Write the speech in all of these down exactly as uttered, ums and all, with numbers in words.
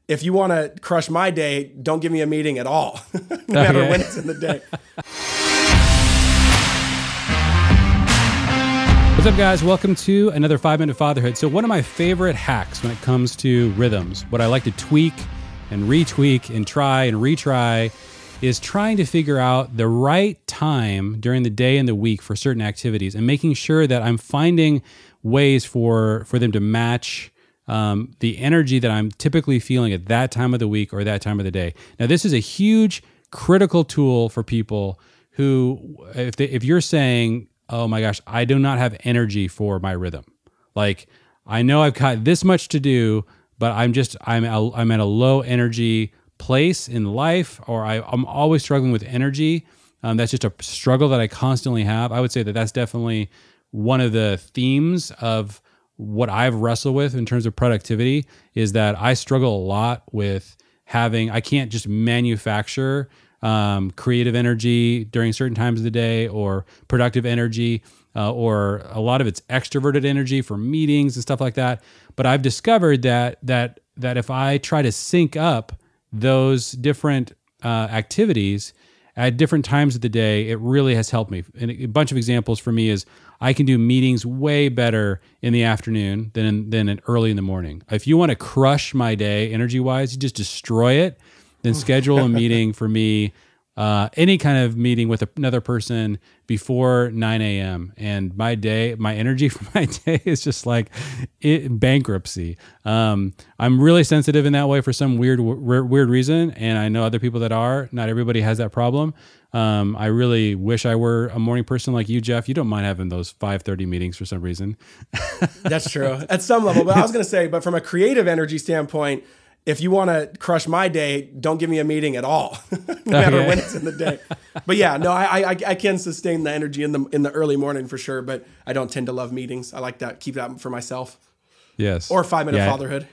if you want to crush my day, don't give me a meeting at all, no matter Okay. when it's in the day. What's up, guys? Welcome to another five minute Fatherhood. So one of my favorite hacks when it comes to rhythms, what I like to tweak and retweak and try and retry, is trying to figure out the right time during the day and the week for certain activities and making sure that I'm finding ways for, for them to match um, the energy that I'm typically feeling at that time of the week or that time of the day. Now, this is a huge critical tool for people who, if they, if you're saying, oh my gosh, I do not have energy for my rhythm. Like, I know I've got this much to do, but I'm just, I'm, a, I'm at a low energy place in life, or I, I'm always struggling with energy. Um, that's just a struggle that I constantly have. I would say that that's definitely one of the themes of what I've wrestled with in terms of productivity, is that I struggle a lot with having, I can't just manufacture um, creative energy during certain times of the day, or productive energy, uh, or a lot of it's extroverted energy for meetings and stuff like that. But I've discovered that that that if I try to sync up those different uh, activities at different times of the day, it really has helped me. And a bunch of examples for me is I can do meetings way better in the afternoon than in, than in early in the morning. If you want to crush my day energy-wise, you just destroy it, then schedule a meeting for me, uh, any kind of meeting with another person before nine a.m. And my day, my energy for my day is just like it, bankruptcy. Um, I'm really sensitive in that way for some weird, w- weird reason. And I know other people that are. Not everybody has that problem. Um, I really wish I were a morning person like you, Jeff. You don't mind having those five thirty meetings for some reason. That's true at some level. But I was going to say, but from a creative energy standpoint, if you want to crush my day, don't give me a meeting at all, no matter Okay. when it's in the day. But yeah, no, I, I I can sustain the energy in the in the early morning for sure. But I don't tend to love meetings. I like that, keep that for myself. Yes. Or five minute Yeah. fatherhood.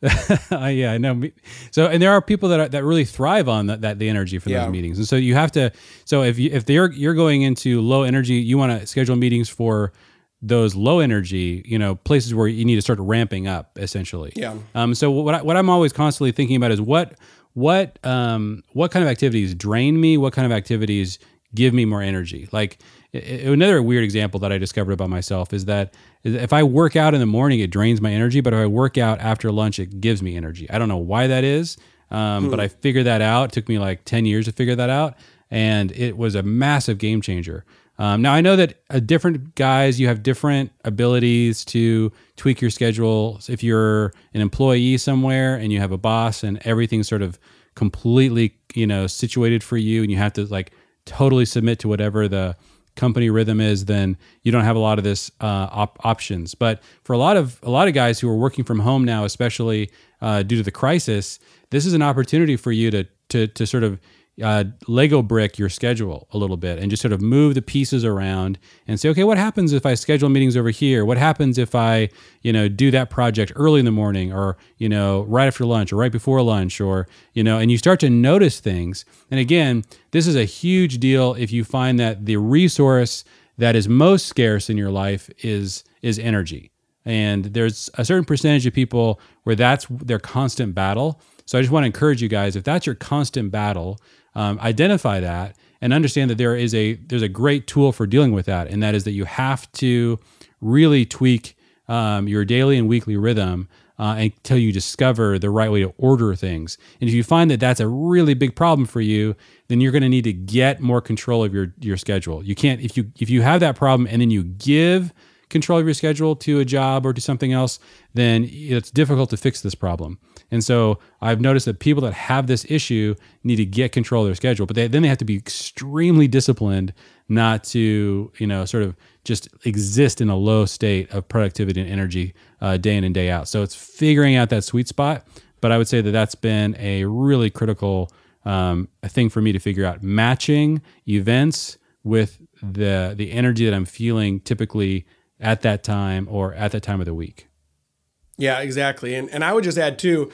Uh, yeah, I know. So, and there are people that are, that really thrive on that, that the energy for Yeah. those meetings, and so you have to. So if you, if they're you're going into low energy, you want to schedule meetings for those low energy, you know, places where you need to start ramping up, essentially. Yeah. Um. So what I, what I'm always constantly thinking about is what what um what kind of activities drain me, what kind of activities give me more energy. Like i- i- another weird example that I discovered about myself is that if I work out in the morning, it drains my energy, but if I work out after lunch, it gives me energy. I don't know why that is, um, but I figured that out. It took me like ten years to figure that out, and it was a massive game changer. Um, now, I know that uh, different guys, you have different abilities to tweak your schedule. So if you're an employee somewhere and you have a boss and everything's sort of completely, you know, situated for you, and you have to like totally submit to whatever the company rhythm is, then you don't have a lot of this uh, op- options. But for a lot of a lot of guys who are working from home now, especially uh, due to the crisis, this is an opportunity for you to to to sort of uh, Lego brick your schedule a little bit and just sort of move the pieces around and say, okay, what happens if I schedule meetings over here? What happens if I, you know, do that project early in the morning, or, you know, right after lunch, or right before lunch, or, you know, and you start to notice things. And again, this is a huge deal if you find that the resource that is most scarce in your life is is energy. And there's a certain percentage of people where that's their constant battle. So I just want to encourage you guys, if that's your constant battle, um, identify that and understand that there is a there's a great tool for dealing with that, and that is that you have to really tweak um, your daily and weekly rhythm uh, until you discover the right way to order things. And if you find that that's a really big problem for you, then you're going to need to get more control of your your schedule. You can't if you if you have that problem and then you give control of your schedule to a job or to something else, then it's difficult to fix this problem. And so I've noticed that people that have this issue need to get control of their schedule, but they, then they have to be extremely disciplined not to, you know, sort of just exist in a low state of productivity and energy uh, day in and day out. So it's figuring out that sweet spot. But I would say that that's been a really critical um, thing for me to figure out, matching events with the the energy that I'm feeling typically at that time or at that time of the week. Yeah, exactly. And and I would just add too,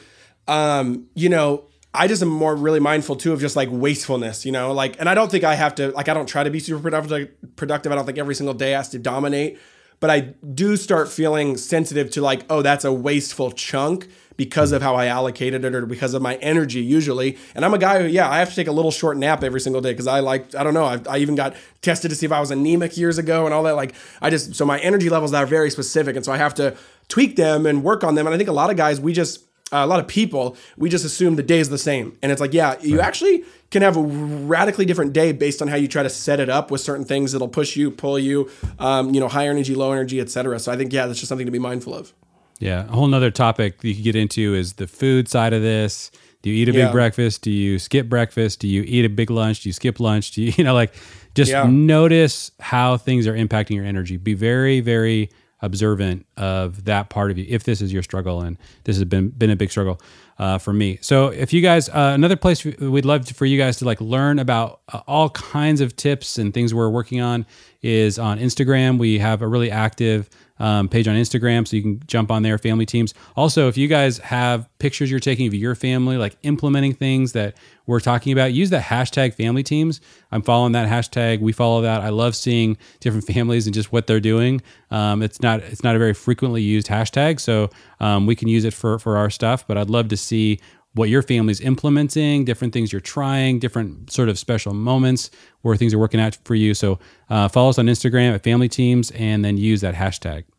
um, you know, I just am more really mindful too of just like wastefulness, you know, like, and I don't think I have to, like, I don't try to be super productive. productive. I don't think every single day has to dominate, but I do start feeling sensitive to like, oh, that's a wasteful chunk because of how I allocated it or because of my energy usually. And I'm a guy who, yeah, I have to take a little short nap every single day because I like, I don't know, I, I even got tested to see if I was anemic years ago and all that. Like I just, so my energy levels are very specific. And so I have to tweak them and work on them. And I think a lot of guys, we just, uh, a lot of people, we just assume the day is the same. And it's like, yeah, you right. actually can have a radically different day based on how you try to set it up with certain things that'll push you, pull you, um, you know, higher energy, low energy, et cetera. So I think, yeah, that's just something to be mindful of. Yeah. A whole nother topic that you could get into is the food side of this. Do you eat a big yeah. breakfast? Do you skip breakfast? Do you eat a big lunch? Do you skip lunch? Do you, you know, like just yeah. notice how things are impacting your energy. Be very, very observant of that part of you if this is your struggle, and this has been been a big struggle uh, for me. So if you guys, uh, another place we'd love to, for you guys to like learn about uh, all kinds of tips and things we're working on is on Instagram. We have a really active um, page on Instagram, so you can jump on there, Family Teams. Also, if you guys have pictures you're taking of your family, like implementing things that we're talking about, use the hashtag Family Teams. I'm following that hashtag. We follow that. I love seeing different families and just what they're doing. Um, it's not it's not a very frequently used hashtag, so um, we can use it for for our stuff. But I'd love to see what your family's implementing, different things you're trying, different sort of special moments where things are working out for you. So uh, follow us on Instagram at Family Teams, and then use that hashtag.